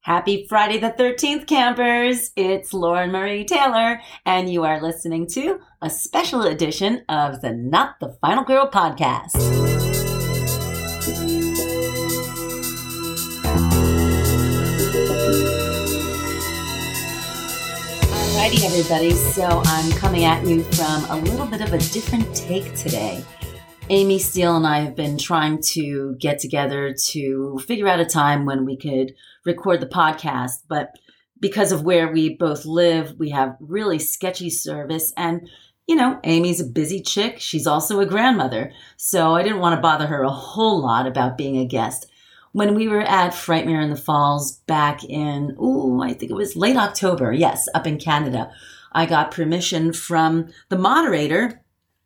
Happy Friday the 13th, campers! It's Lauren Marie Taylor, and you are listening to a special edition of the Not the Final Girl podcast. Alrighty, everybody, so I'm coming at you from a little bit of a different take today. Amy Steele and I have been trying to get together to figure out a time when we could record the podcast, but because of where we both live, we have really sketchy service, and you know, Amy's a busy chick. She's also a grandmother, so I didn't want to bother her a whole lot about being a guest. When we were at Frightmare in the Falls back in, I think it was late October, yes, up in Canada, I got permission from the moderator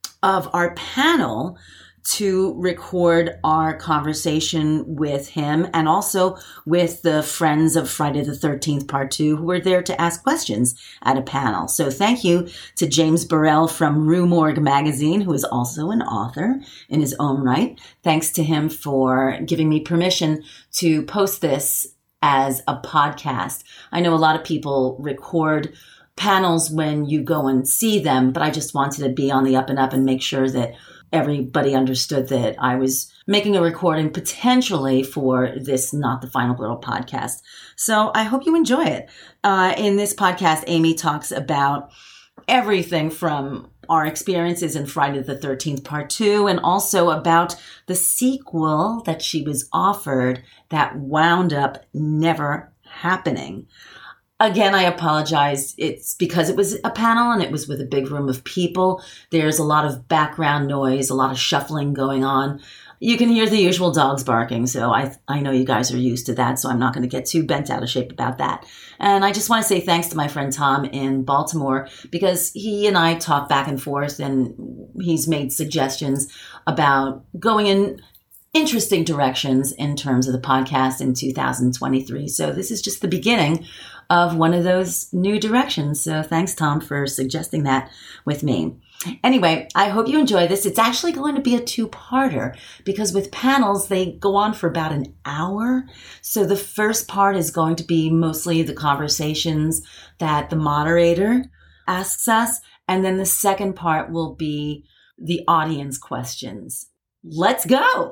of our panel to record our conversation with him and also with the friends of Friday the 13th Part 2 who were there to ask questions at a panel. So thank you to James Burrell from Rue Morgue magazine, who is also an author in his own right. Thanks to him for giving me permission to post this as a podcast. I know a lot of people record panels when you go and see them, but I just wanted to be on the up and up and make sure that everybody understood that I was making a recording potentially for this Not the Final Girl podcast. So I hope you enjoy it. In this podcast, Amy talks about everything from our experiences in Friday the 13th Part 2 and also about the sequel that she was offered that wound up never happening. Again, I apologize. It's because it was a panel and it was with a big room of people. There's a lot of background noise, a lot of shuffling going on. You can hear the usual dogs barking, so I know you guys are used to that, so I'm not going to get too bent out of shape about that. And I just want to say thanks to my friend Tom in Baltimore, because he and I talk back and forth, and he's made suggestions about going in interesting directions in terms of the podcast in 2023. So this is just the beginning of one of those new directions. So thanks, Tom, for suggesting that with me. Anyway, I hope you enjoy this. It's actually going to be a two-parter because with panels, they go on for about an hour. So the first part is going to be mostly the conversations that the moderator asks us. And then the second part will be the audience questions. Let's go.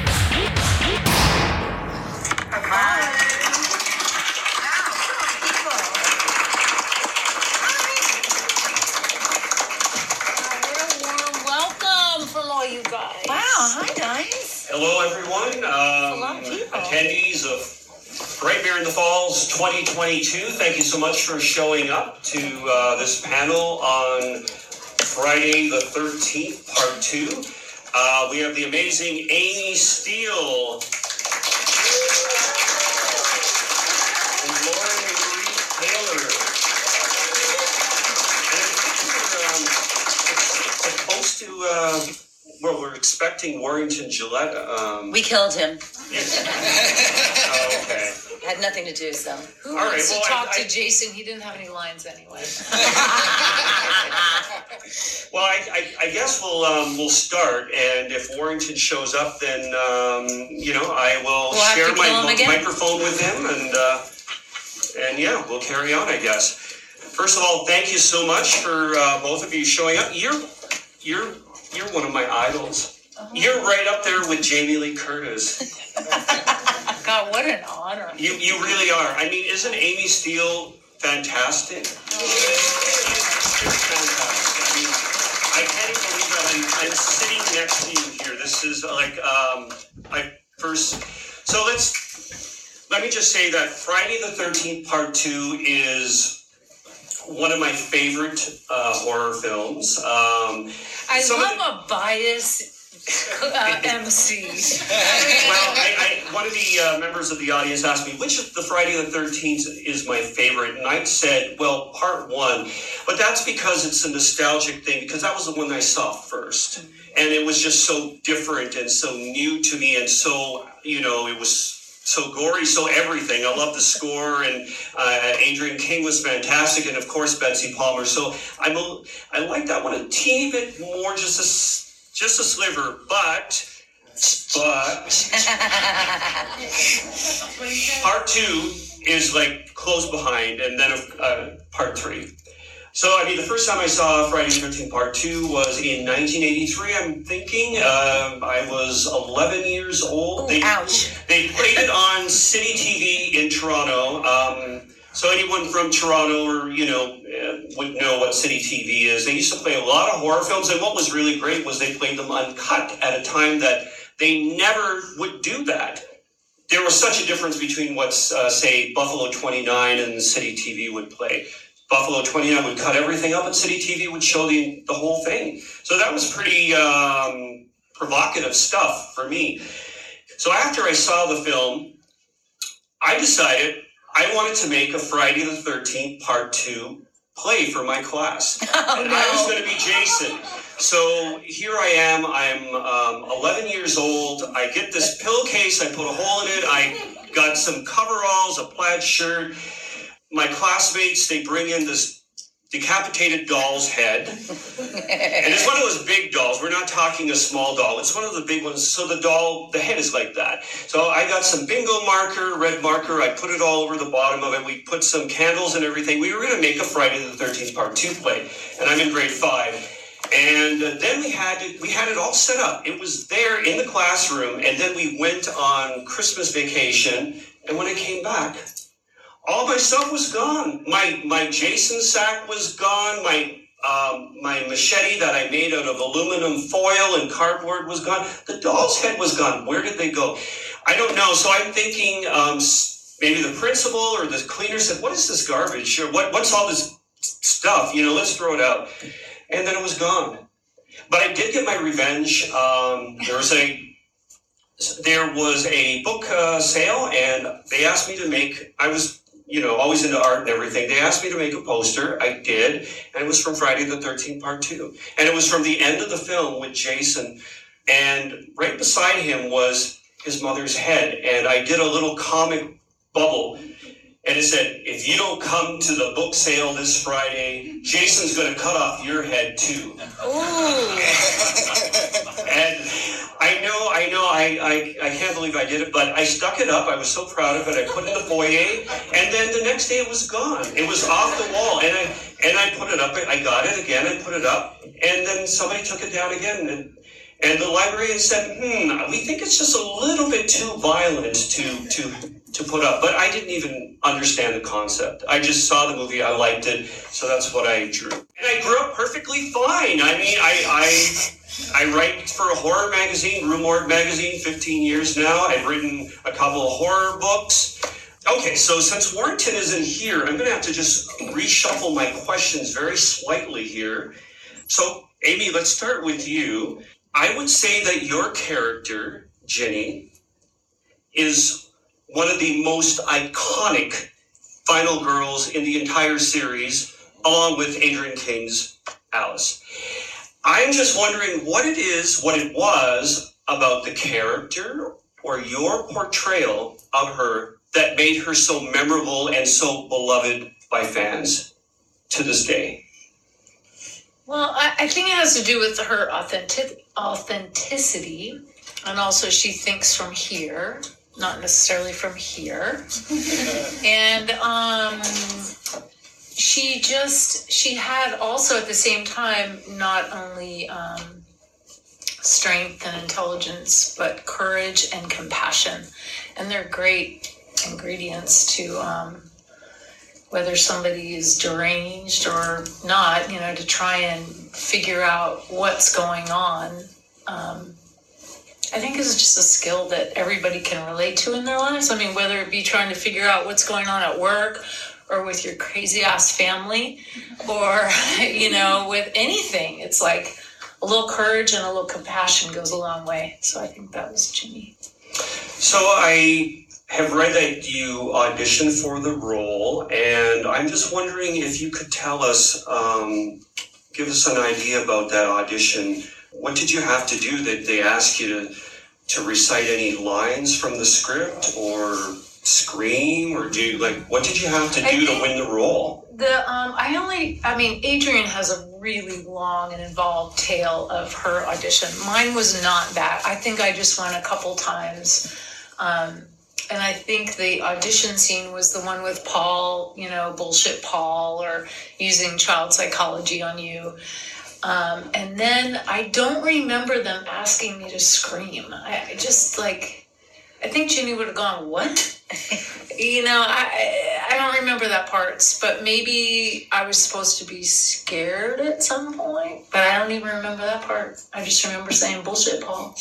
Hello, everyone. Attendees of Frightmare in the Falls 2022. Thank you so much for showing up to this panel on Friday the 13th, Part 2. We have the amazing Amy Steele and Lauren Marie Taylor. And it's supposed to... Well, we're expecting Warrington Gillette. We killed him. Oh, okay. Had nothing to do, so. Who wants to talk to Jason? He didn't have any lines anyway. Well, I guess we'll start, and if Warrington shows up, then I will share my microphone with him, and yeah, we'll carry on, I guess. First of all, thank you so much for both of you showing up. You're one of my idols. Uh-huh. You're right up there with Jamie Lee Curtis. God, what an honor. You really are. I mean, isn't Amy Steele fantastic? Oh. She's fantastic. I mean, I can't even believe that I'm sitting next to you here. This is like my first... So let me just say that Friday the 13th Part 2 is one of my favorite horror films. I love a biased MC. Well, one of the members of the audience asked me, which of the Friday the 13th is my favorite? And I said, well, Part 1. But that's because it's a nostalgic thing, because that was the one I saw first. And it was just so different and so new to me and so, it was so gory, so everything. I love the score, and Adrian King was fantastic, and of course Betsy Palmer. So I like that one a teeny bit more, just a sliver. But Part 2 is like close behind, and then part 3. So, I mean, the first time I saw Friday the 13th Part 2 was in 1983, I'm thinking. I was 11 years old. Ouch. They played it on City TV in Toronto. So anyone from Toronto or, would know what City TV is. They used to play a lot of horror films, and what was really great was they played them uncut at a time that they never would do that. There was such a difference between what's, say, Buffalo 29 and City TV would play. Buffalo 29 would cut everything up, and City TV would show the whole thing. So that was pretty provocative stuff for me. So after I saw the film, I decided I wanted to make a Friday the 13th Part 2 play for my class. I was going to be Jason. So here I am. I'm 11 years old. I get this pillowcase. I put a hole in it. I got some coveralls, a plaid shirt. My classmates, they bring in this decapitated doll's head. And it's one of those big dolls. We're not talking a small doll. It's one of the big ones. So the head is like that. So I got some bingo marker, red marker. I put it all over the bottom of it. We put some candles and everything. We were going to make a Friday the 13th Part 2 play. And I'm in grade 5. And then we had it all set up. It was there in the classroom. And then we went on Christmas vacation. And when I came back, all my stuff was gone. My Jason sack was gone. My machete that I made out of aluminum foil and cardboard was gone. The doll's head was gone. Where did they go? I don't know. So I'm thinking maybe the principal or the cleaner said, "What is this garbage? Or what's all this stuff? Let's throw it out." And then it was gone. But I did get my revenge. There was a book sale, and they asked me to make. I was always into art and everything. They asked me to make a poster. I did. And it was from Friday the 13th Part 2. And it was from the end of the film with Jason. And right beside him was his mother's head. And I did a little comic bubble. And it said, "If you don't come to the book sale this Friday, Jason's going to cut off your head too." Ooh. And I can't believe I did it, but I stuck it up. I was so proud of it. I put it in the foyer, and then the next day it was gone. It was off the wall, and I put it up. I got it again. I put it up, and then somebody took it down again, and the librarian said, "We think it's just a little bit too violent to put up." But I didn't even understand the concept. I just saw the movie. I liked it, so that's what I drew. And I grew up perfectly fine. I mean, I write for a horror magazine, Rue Morgue magazine, 15 years now. I've written a couple of horror books. Okay, so since Warrington isn't here, I'm going to have to just reshuffle my questions very slightly here. So, Amy, let's start with you. I would say that your character, Ginny, is one of the most iconic final girls in the entire series, along with Adrienne King's Alice. I'm just wondering what it was about the character or your portrayal of her that made her so memorable and so beloved by fans to this day. Well, I think it has to do with her authenticity, and also she thinks from here, not necessarily from here. And she had also at the same time not only strength and intelligence, but courage and compassion. And they're great ingredients to whether somebody is deranged or not, to try and figure out what's going on. I think it's just a skill that everybody can relate to in their lives. I mean, whether it be trying to figure out what's going on at work or with your crazy ass family or, with anything, it's like a little courage and a little compassion goes a long way. So I think that was Ginny. So I have read that you auditioned for the role, and I'm just wondering if you could tell us, give us an idea about that audition. What did you have to do? That they asked you to recite any lines from the script or scream, or what did you have to do to win the role? Adrienne has a really long and involved tale of her audition. Mine was not that. I think I just went a couple times. And I think the audition scene was the one with Paul, bullshit Paul, or using child psychology on you. And then I don't remember them asking me to scream. I just I think Ginny would have gone, what? I don't remember that part, but maybe I was supposed to be scared at some point, but I don't even remember that part. I just remember saying, bullshit, Paul.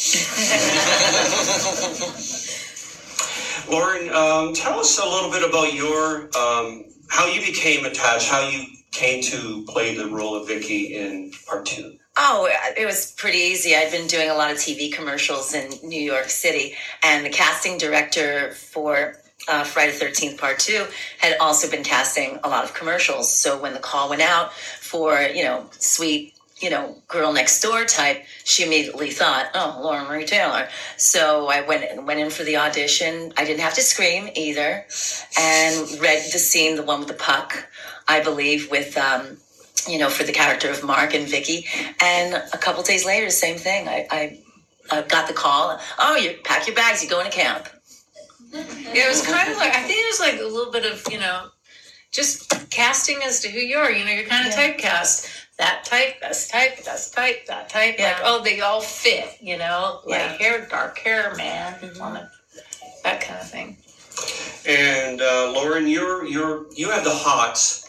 Lauren, tell us a little bit about your, how you became attached, how you came to play the role of Vicky in part 2. Oh, it was pretty easy. I'd been doing a lot of TV commercials in New York City, and the casting director for Friday the 13th Part 2 had also been casting a lot of commercials. So when the call went out for, sweet, girl next door type, she immediately thought, oh, Lauren Marie Taylor. So I went in for the audition. I didn't have to scream either, and read the scene, the one with the puck, I believe, with... for the character of Mark and Vicky. And a couple days later, same thing. I got the call. Oh, you pack your bags, you're going to camp. Yeah, it was kind of I think it was a little bit of, just casting as to who you are. You're kind of typecast. That type, this type, this type, that type. Yeah. They all fit, light hair, dark hair, man, that kind of thing. And Lauren, you have the hots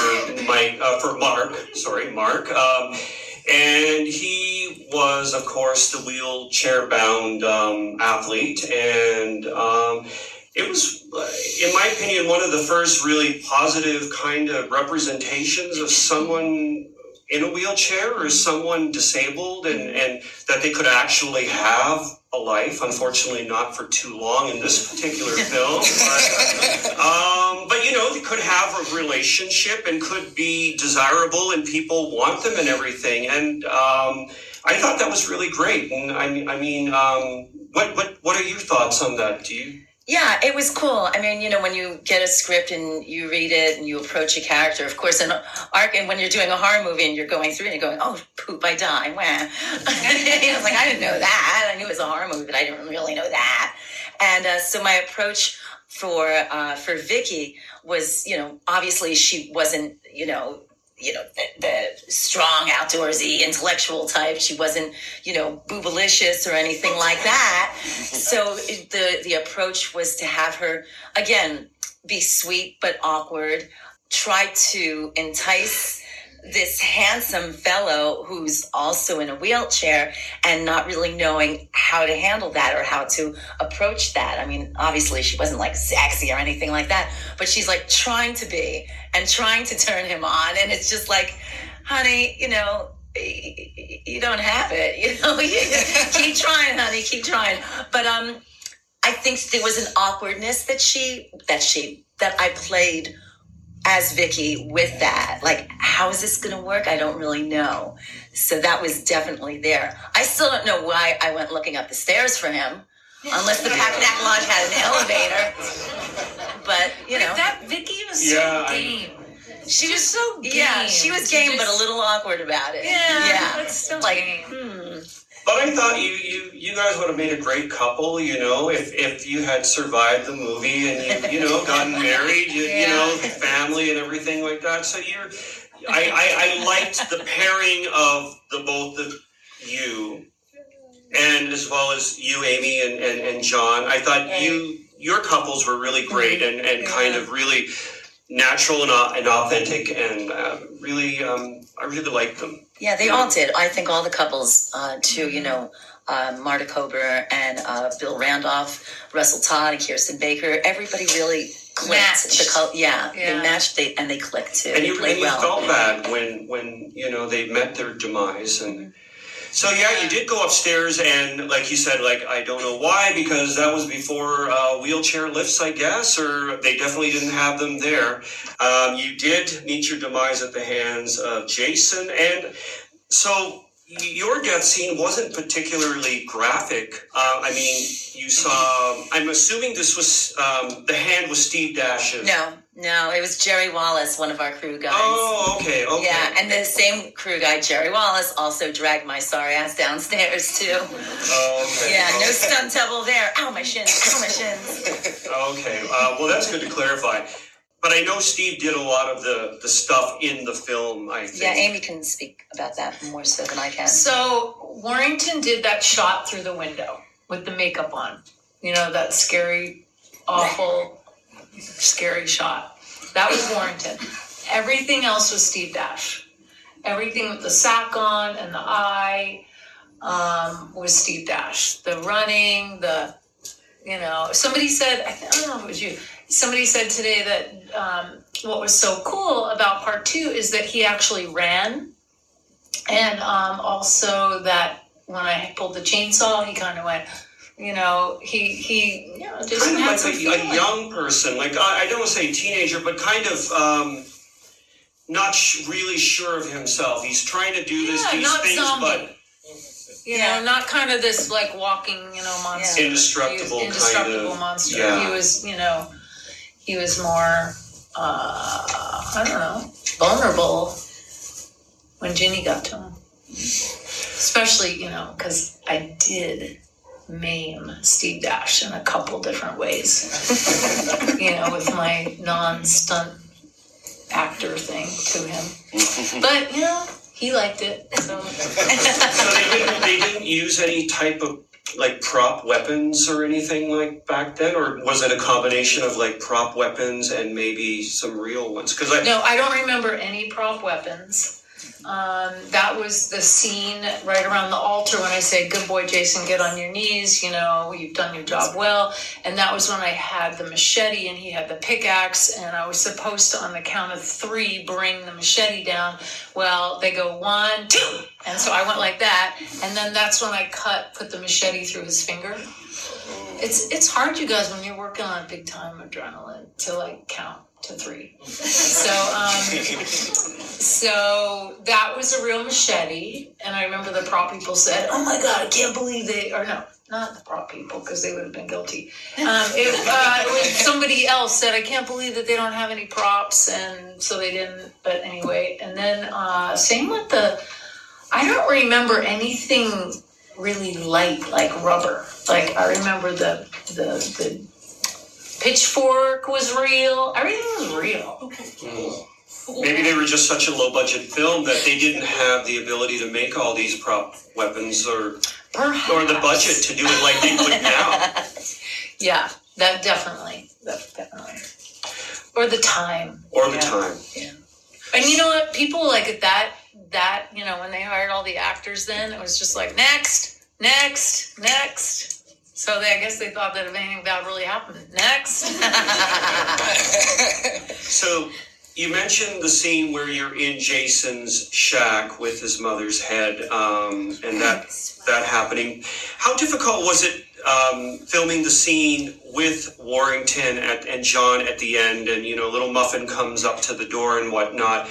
for Mark. And he was, of course, the wheelchair-bound athlete. And it was, in my opinion, one of the first really positive kind of representations of someone in a wheelchair or someone disabled and that they could actually have a life. Unfortunately, not for too long in this particular film. But they could have a relationship and could be desirable and people want them and everything. And I thought that was really great. And I mean, what are your thoughts on that? Do you? Yeah, it was cool. I mean, when you get a script and you read it and you approach a character, of course, and when you're doing a horror movie and you're going through and you're going, oh, poop, I die. Wah. I was I didn't know that. I knew it was a horror movie, but I didn't really know that. And so my approach for Vicky was, obviously she wasn't, the strong, outdoorsy, intellectual type. She wasn't, boobalicious or anything like that. So the approach was to have her, again, be sweet but awkward, try to entice this handsome fellow who's also in a wheelchair and not really knowing how to handle that or how to approach that. I mean, obviously she wasn't sexy or anything like that, but she's trying to be and trying to turn him on. And it's just honey, you don't have it, keep trying, honey, keep trying. But I think there was an awkwardness that I played as Vicky with that. How is this going to work? I don't really know. So that was definitely there. I still don't know why I went looking up the stairs for him, unless the Packanack Lodge had an elevator. But, That Vicky was so game. She was so game. Yeah, she was game, but a little awkward about it. Yeah. It's still game. But I thought you guys would have made a great couple, if you had survived the movie and you gotten married, family and everything like that. So I liked the pairing of the both of you, and as well as you, Amy, and John. I thought your couples were really great and kind of really natural and authentic, and really, I really liked them. Yeah, they all did. I think all the couples, too, Marta Kober and Bill Randolph, Russell Todd and Kirsten Baker, everybody really clicked. They matched and they clicked, too. And you well. felt bad when they met their demise. And so, you did go upstairs and, like you said, I don't know why, because that was before wheelchair lifts, I guess, or they definitely didn't have them there. You did meet your demise at the hands of Jason. And so your death scene wasn't particularly graphic. I mean, you saw, I'm assuming this was, the hand was Steve Dash's. No, No, it was Jerry Wallace, one of our crew guys. Oh, okay. Yeah, and the same crew guy, Jerry Wallace, also dragged my sorry ass downstairs too. Oh, okay. Yeah, no stunt double there. Ow, my shins. Ow, my shins. Okay. Well, that's good to clarify. But I know Steve did a lot of the stuff in the film, I think. Yeah, Amy can speak about that more so than I can. So Warrington did that shot through the window with the makeup on. You know, that scary, awful, scary shot. That was Warrington. Everything else was Steve Dash. Everything with the sack on and the eye was Steve Dash. The running, somebody said, I don't know if it was you, somebody said today that what was so cool about part 2 is that he actually ran. And also that when I pulled the chainsaw, he kind of went, he just kind of had like some a feeling. young person, like I don't want to say teenager, but kind of not really sure of himself. He's trying to do these things, zombie. but Not kind of this like walking, monster. Indestructible monster. Yeah. He was more, I don't know, vulnerable when Ginny got to him. Especially, because I did maim Steve Dash in a couple different ways, with my non-stunt actor thing to him. But, he liked it. So, so they didn't use any type of like prop weapons or anything like back then, or was it a combination of like prop weapons and maybe some real ones? No, I don't remember any prop weapons. That was the scene right around the altar when I say, "Good boy, Jason, get on your knees. You've done your job well." And that was when I had the machete and he had the pickaxe, and I was supposed to, on the count of 3, bring the machete down. Well, they go 1, 2, and so I went like that, and then that's when I put the machete through his finger. It's hard, you guys, when you're working on big time adrenaline to like count to 3. So that was a real machete, and I remember the prop people said, "Oh my God, I can't believe they," or no, not the prop people, because they would have been guilty. It was somebody else said, "I can't believe that they don't have any props," and so they didn't. But anyway, and then same with I don't remember anything really light like rubber. Like I remember the pitchfork was real. Everything was real. Okay. Maybe they were just such a low-budget film that they didn't have the ability to make all these prop weapons or the budget to do it like they would now. Yeah, that definitely. Or the time. Time. Yeah. And you know what? People like that, when they hired all the actors then, it was just like, next. So I guess they thought that if anything bad really happened, next. So you mentioned the scene where you're in Jason's shack with his mother's head, and that happening. How difficult was it filming the scene with Warrington and John at the end, and little Muffin comes up to the door and whatnot?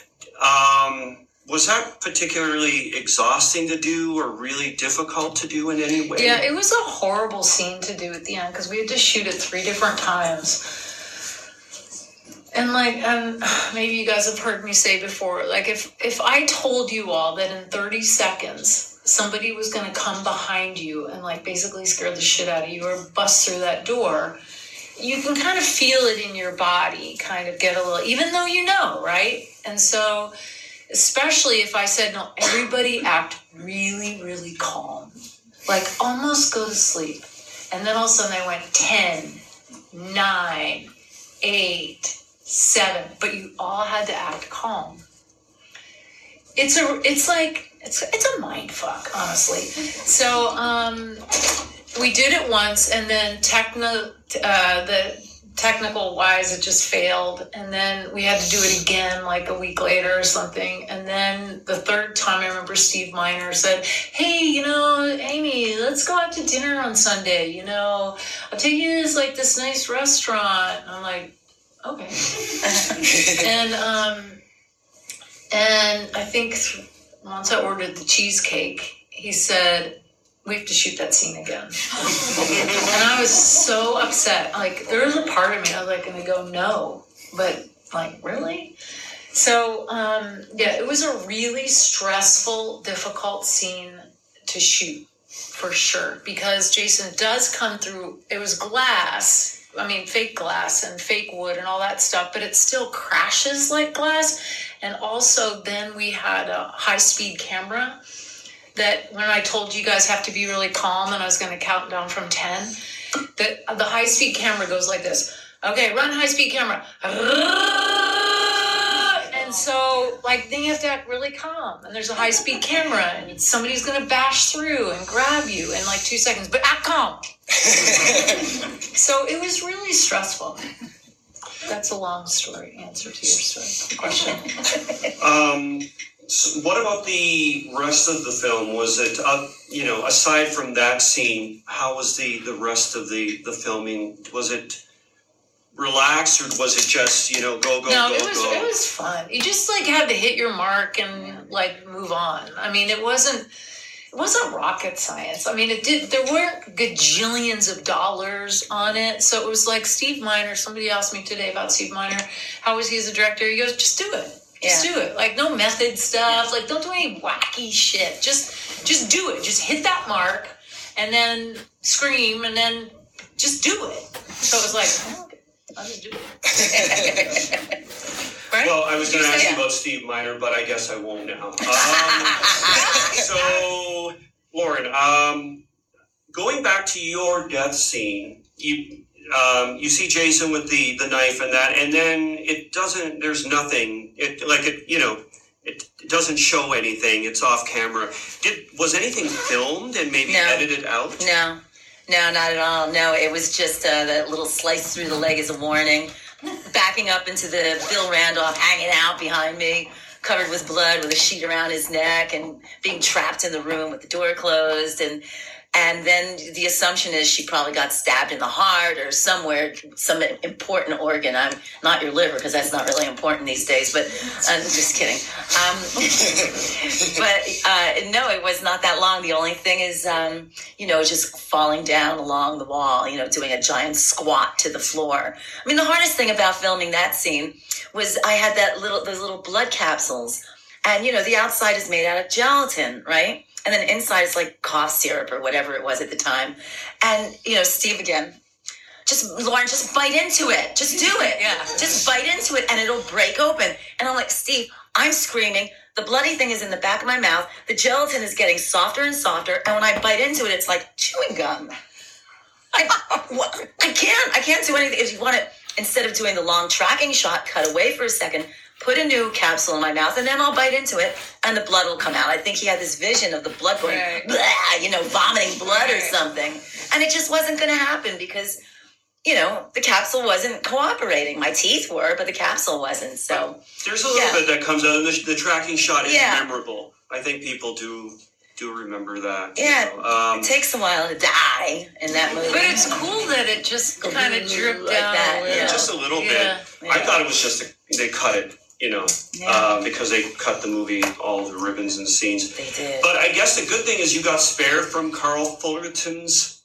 Was that particularly exhausting to do or really difficult to do in any way? Yeah, it was a horrible scene to do at the end because we had to shoot it 3 different times. And maybe you guys have heard me say before, like if I told you all that in 30 seconds somebody was going to come behind you and basically scare the shit out of you or bust through that door, you can kind of feel it in your body, kind of get a little, even though right? And so, especially if I said, no, everybody act really, really calm, almost go to sleep. And then all of a sudden I went 10, 9, 8, 7, but you all had to act calm. It's a mind fuck, honestly. So we did it once, and then the technical wise it just failed, and then we had to do it again a week later or something. And then the 3rd time, I remember Steve Miner said, "Hey, Amy, let's go out to dinner on Sunday. I'll take you to this nice restaurant." And I'm like, okay. And I think once I ordered the cheesecake, he said, "We have to shoot that scene again." And I was so upset. There was a part of me, I was going to go, "No, but like, really? So, it was a really stressful, difficult scene to shoot, for sure, because Jason does come through, it was glass, fake glass and fake wood and all that stuff, but it still crashes like glass. And also then we had a high-speed camera that when I told you guys have to be really calm and I was going to count down from 10, the high-speed camera goes like this. Okay, run high-speed camera. And so, then you have to act really calm. And there's a high-speed camera, and somebody's going to bash through and grab you in 2 seconds. But act calm. So it was really stressful. That's a long story answer to your question. So what about the rest of the film? Was it, aside from that scene, how was the rest of the filming? Was it relaxed, or was it just, go? No, it was fun. You just had to hit your mark and move on. It wasn't rocket science. There weren't gajillions of dollars on it. So it was Steve Miner. Somebody asked me today about Steve Miner. How was he as a director? He goes, just do it. Just do it. No method stuff. Don't do any wacky shit. Just do it. Just hit that mark and then scream and then just do it. So it was okay, I'm going to do it. Right? Well, I was going to ask you about Steve Miner, but I guess I won't now. So, Lauren, going back to your death scene, you see Jason with the knife and that, and then there's nothing. It doesn't show anything. It's off camera. Was anything filmed and maybe edited out? No, not at all. No, it was just that little slice through the leg as a warning. Backing up into the Bill Randolph hanging out behind me, covered with blood with a sheet around his neck, and being trapped in the room with the door closed. And then the assumption is she probably got stabbed in the heart or somewhere, some important organ. I'm not your liver, because that's not really important these days, but I'm just kidding. No, it was not that long. The only thing is, just falling down along the wall, doing a giant squat to the floor. The hardest thing about filming that scene was I had those little blood capsules, and, the outside is made out of gelatin, right? And then inside is cough syrup or whatever it was at the time. And, Steve again, Lauren, just bite into it. Just do it. Yeah. Just bite into it and it'll break open. And I'm like, Steve, I'm screaming. The bloody thing is in the back of my mouth. The gelatin is getting softer and softer. And when I bite into it, it's like chewing gum. I can't do anything. If you want it, instead of doing the long tracking shot, cut away for a second, put a new capsule in my mouth, and then I'll bite into it, and the blood will come out. I think he had this vision of the blood going, blah, vomiting blood or something. And it just wasn't going to happen because, the capsule wasn't cooperating. My teeth were, but the capsule wasn't. So there's a little bit that comes out, and the tracking shot is memorable. I think people do remember that. Yeah, it takes a while to die in that movie. But it's cool that it just kind of dripped down that. Yeah, just a little bit. Yeah. I thought it was just they cut it. Because they cut the movie, all the ribbons and scenes. They did. But I guess the good thing is you got spared from Carl Fullerton's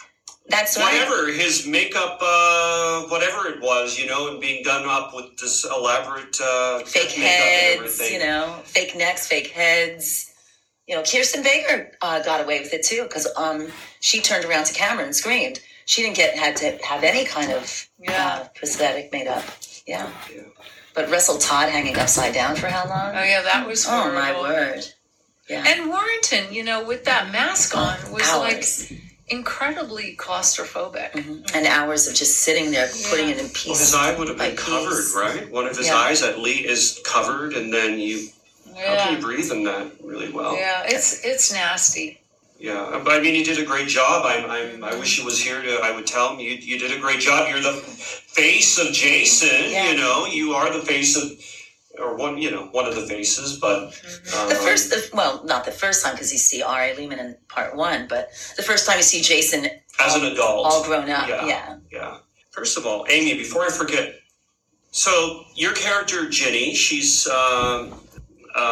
his makeup, whatever it was, and being done up with this elaborate fake heads, fake necks, fake heads. Kirsten Baker got away with it too because she turned around to camera and screamed. She didn't had to have any kind of prosthetic made up. Yeah. But Russell Todd hanging upside down for how long? Oh, yeah, that was horrible. Oh, my word. Yeah. And Warrington, with that mask on, was hours. Incredibly claustrophobic. Mm-hmm. And hours of just sitting there, putting it in pieces. Well, his eye would have been covered, right? One of his eyes at least is covered, and then how can you breathe in that really well? Yeah, it's nasty. Yeah, but he did a great job. I wish he was here I would tell him you did a great job. You're the face of Jason. Yeah. You are the face of, or one of the faces. But not the first time because you see Ari Lehman in part 1, but the first time you see Jason as an adult, all grown up. Yeah. First of all, Amy, before I forget, so your character Ginny, she's.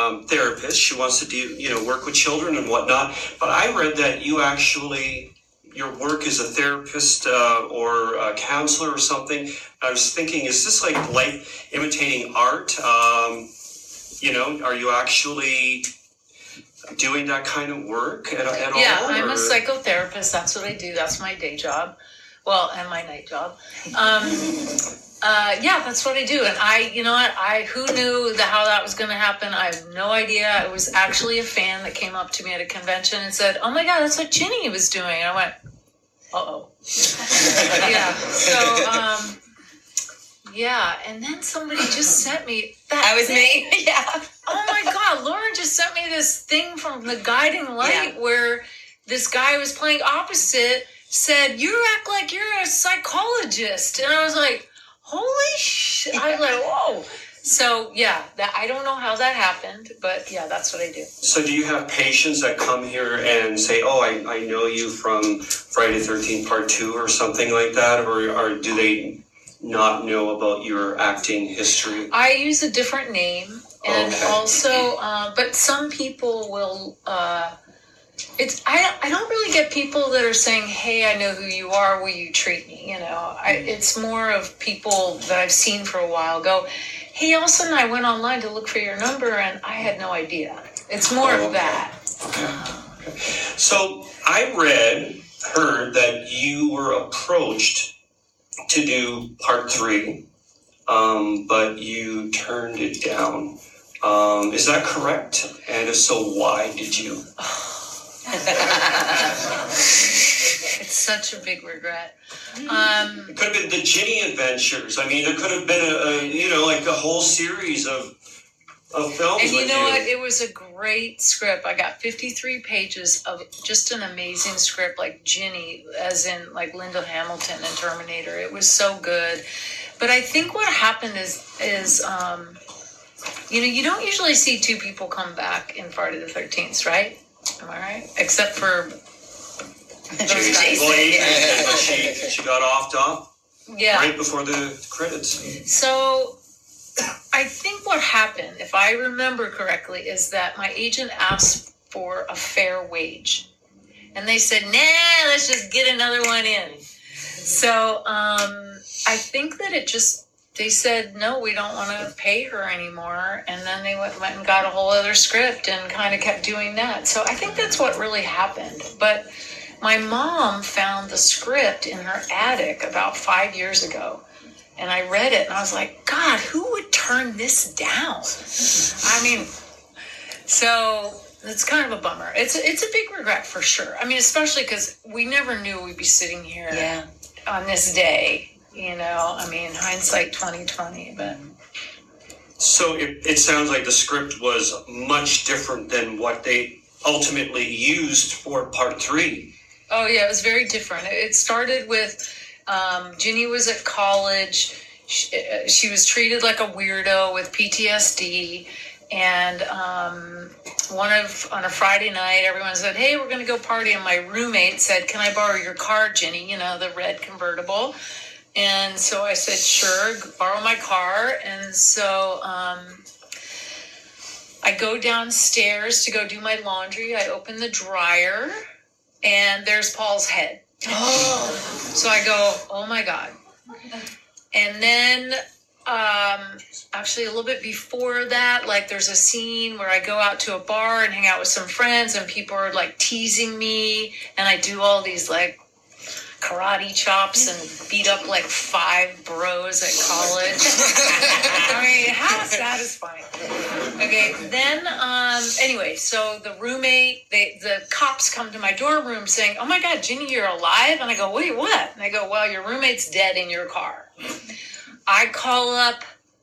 Therapist. She wants to do, work with children and whatnot. But I read that you actually your work as a therapist or a counselor or something. I was thinking, is this like life imitating art? Are you actually doing that kind of work at all? Yeah, I'm a psychotherapist. That's what I do. That's my day job. Well, and my night job. Yeah, that's what I do. And who knew how that was going to happen? I have no idea. It was actually a fan that came up to me at a convention and said, "Oh my God, that's what Ginny was doing." And I went, "Uh-oh." Yeah. So, and then somebody just sent me that was thing. me. Yeah. Oh my God, Lauren just sent me this thing from the Guiding Light where this guy was playing opposite said, "You act like you're a psychologist." And I was like, holy shit. I was like, whoa. So, I don't know how that happened, but that's what I do. So do you have patients that come here and say, "Oh, I know you from Friday the 13th Part 2 or something like that," or do they not know about your acting history? I use a different name, and also, but some people will, I don't really get people that are saying, "Hey, I know who you are, will you treat me?" It's more of people that I've seen for a while go, "Hey, all of a sudden I went online to look for your number and I had no idea." It's more of that. Okay. So I heard that you were approached to do Part 3, but you turned it down. Is that correct? And if so, why did you? It's such a big regret. It could have been the Ginny Adventures. I mean, it could have been a whole series of films. And you know what? It was a great script. I got 53 pages of just an amazing script, like Ginny, as in like Linda Hamilton and Terminator. It was so good. But I think what happened is you don't usually see two people come back in Friday the 13th, right? Am I right? Except for those guys. She got off top right before the credits. So I think what happened, if I remember correctly, is that my agent asked for a fair wage. And they said, "Nah, let's just get another one in." So I think that they said, "No, we don't want to pay her anymore." And then they went and got a whole other script and kind of kept doing that. So I think that's what really happened. But my mom found the script in her attic about 5 years ago. And I read it and I was like, God, who would turn this down? I mean, so it's kind of a bummer. It's a big regret for sure. I mean, especially because we never knew we'd be sitting here on this day. I mean, hindsight 2020, but. So it sounds like the script was much different than what they ultimately used for Part 3. Oh, yeah, it was very different. It started with Ginny was at college. She was treated like a weirdo with PTSD. And on a Friday night, everyone said, "Hey, we're going to go party." And my roommate said, "Can I borrow your car, Ginny?" The red convertible. And so I said, "Sure, borrow my car." And so I go downstairs to go do my laundry. I open the dryer, and there's Paul's head. So I go, "Oh my God." And then actually a little bit before that, like there's a scene where I go out to a bar and hang out with some friends and people are like teasing me and I do all these like karate chops and beat up like 5 bros at college. I mean, how satisfying. Okay, then, anyway, so the roommate, the cops come to my dorm room saying, "Oh my God, Ginny, you're alive?" And I go, "Wait, what?" And they go, "Well, your roommate's dead in your car." I call up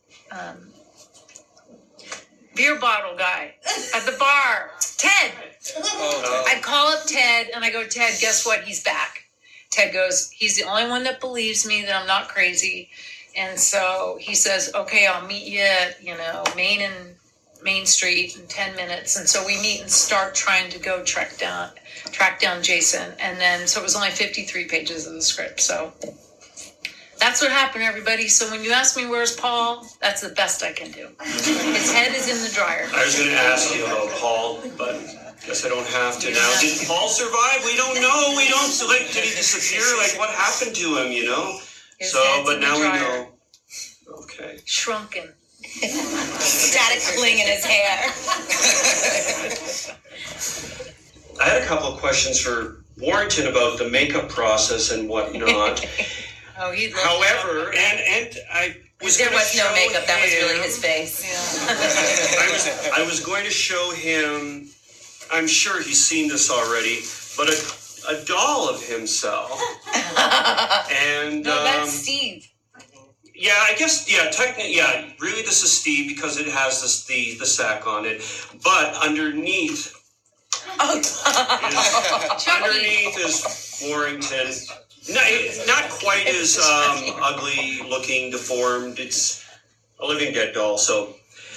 beer bottle guy at the bar, Ted. I call up Ted and I go, "Ted, guess what? He's back." Ted goes, "He's the only one that believes me that I'm not crazy." And so he says, "Okay, I'll meet you at, Main Street in 10 minutes. And so we meet and start trying to go track down Jason. And then, so it was only 53 pages of the script. So That's what happened, everybody. So when you ask me where's Paul, that's the best I can do. His head is in the dryer. I was going to ask you about Paul, but guess I don't have to now. Did Paul survive? We don't know. We don't. Like, did he disappear? Like, what happened to him? You know. His head's but in the now we dryer. know. Okay. Shrunken. Static cling in his hair. I had a couple of questions for Warrington about the makeup process and whatnot. Oh, he'd love However, and I was There gonna was no show makeup. That was really him- his face. Yeah. I was going to show him. I'm sure he's seen this already, but a doll of himself. And No, that's Steve. yeah, I guess technically, really, this is Steve because it has the sack on it, but underneath. Underneath is Warrington. Not quite as ugly looking, deformed. It's a living dead doll, so.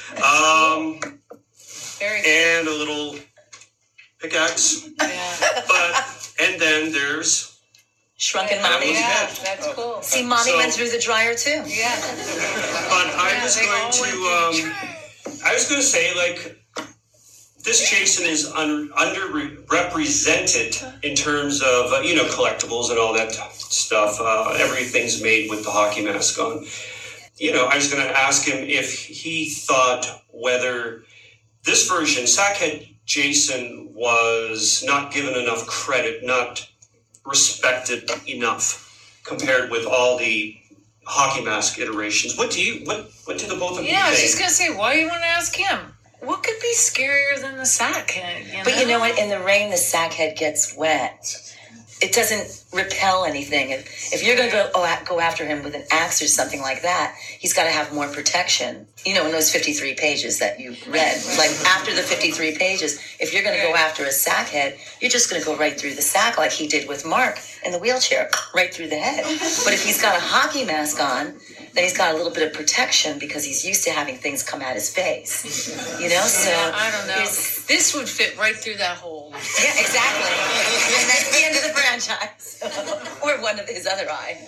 Very good. And a little pickaxe. Yeah. And then there's. Shrunken That mommy. was Yeah, it. that's cool. See, mommy So- went through the dryer too. Yeah. But I Yeah, was they all going went to. I was going to say, like, this Jason is underrepresented in terms of collectibles and all that stuff. Everything's made with the hockey mask on. I was going to ask him if he thought whether this version, Sackhead Jason, was not given enough credit, not respected enough compared with all the hockey mask iterations. What do the both of you Yeah, I was think? just going to say, why do you want to ask him? What could be scarier than the sack head? But you know what? In the rain, the sack head gets wet. It doesn't repel anything. If you're going to go after him with an axe or something like that, he's got to have more protection. In those 53 pages that you read, like after the 53 pages, if you're going to go after a sack head, you're just going to go right through the sack like he did with Mark in the wheelchair, right through the head. But if he's got a hockey mask on, then he's got a little bit of protection because he's used to having things come at his face. So I don't know. here's- This would fit right through that hole. Yeah, exactly. And that's the end of the franchise. Or one of his other eye.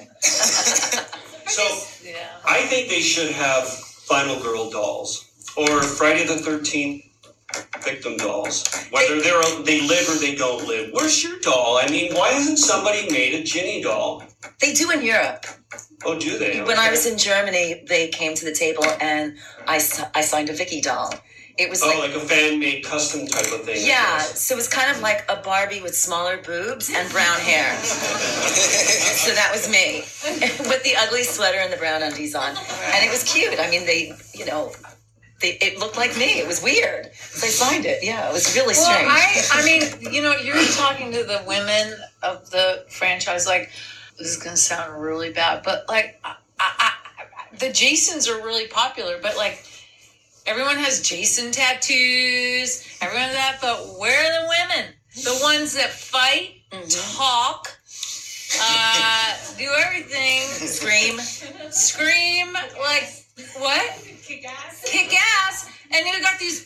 So Yeah. I think they should have Final Girl dolls or Friday the 13th victim dolls. Whether they live or they don't live. Where's your doll? I mean, why hasn't somebody made a Ginny doll? They do in Europe. Oh, do they? When I was in Germany, they came to the table and I signed a Vicky doll. It was like a fan-made custom type of thing. I yeah, guess. so it was kind of like a Barbie with smaller boobs and brown hair. So that was me with the ugly sweater and the brown undies on, and it was cute. I mean, it looked like me. It was weird. So I signed it. Yeah, it was really strange. Well, I mean, you're talking to the women of the franchise. Like, this is going to sound really bad, but like, the Jasons are really popular. But like, everyone has Jason tattoos. Everyone that. But where are the women? The ones that fight, talk, do everything, scream. Like what? Kick ass, and you got these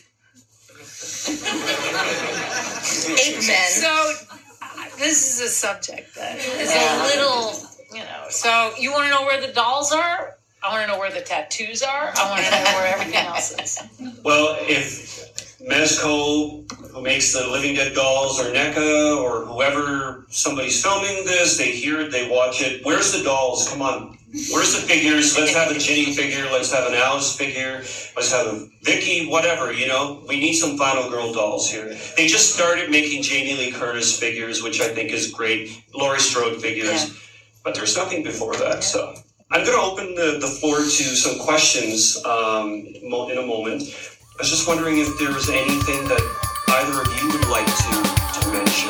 Ape men. So this is a subject that is a little, So you want to know where the dolls are? I want to know where the tattoos are. I want to know where everything else is. Well, if Mezco, who makes the Living Dead dolls, or NECA, or whoever, somebody's filming this, they hear it, they watch it. Where's the dolls? Come on. Where's the figures? Let's have a Ginny figure. Let's have an Alice figure. Let's have a Vicky, whatever, We need some Final Girl dolls here. They just started making Jamie Lee Curtis figures, which I think is great. Laurie Strode figures. Yeah. But there's nothing before that, so. I'm going to open the floor to some questions in a moment. I was just wondering if there was anything that either of you would like to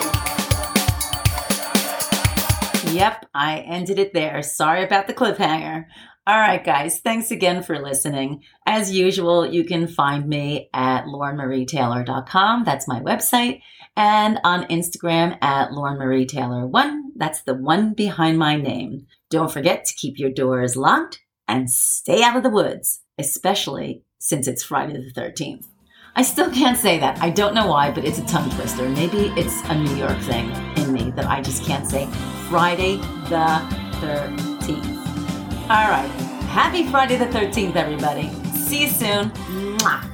mention. Yep, I ended it there. Sorry about the cliffhanger. All right, guys, thanks again for listening. As usual, you can find me at laurenmarietaylor.com. That's my website. And on Instagram at laurenmarietaylor1. That's the one behind my name. Don't forget to keep your doors locked and stay out of the woods, especially since it's Friday the 13th. I still can't say that. I don't know why, but it's a tongue twister. Maybe it's a New York thing in me that I just can't say Friday the 13th. All right. Happy Friday the 13th, everybody. See you soon. Mwah.